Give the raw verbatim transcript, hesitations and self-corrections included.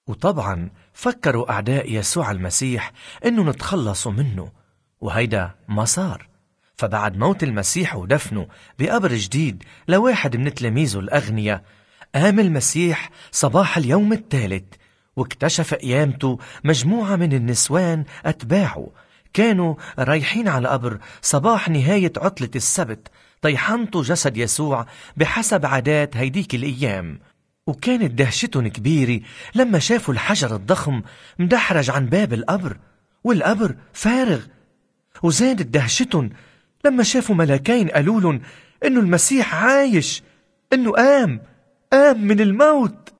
وطبعا فكروا أعداء يسوع المسيح إنه نتخلصوا منه، وهيدا ما صار. فبعد موت المسيح ودفنه بقبر جديد لواحد من تلاميذه الأغنياء، قام المسيح صباح اليوم الثالث واكتشف قيامته مجموعة من النسوان أتباعه كانوا رايحين على قبر صباح نهاية عطلة السبت طيحنطوا جسد يسوع بحسب عادات هيديك الأيام. وكانت دهشتهم كبيرة لما شافوا الحجر الضخم مدحرج عن باب القبر والقبر فارغ. وزادت دهشتهم لما شافوا ملاكين قالوا لهم إنه المسيح عايش، إنه قام قام من الموت.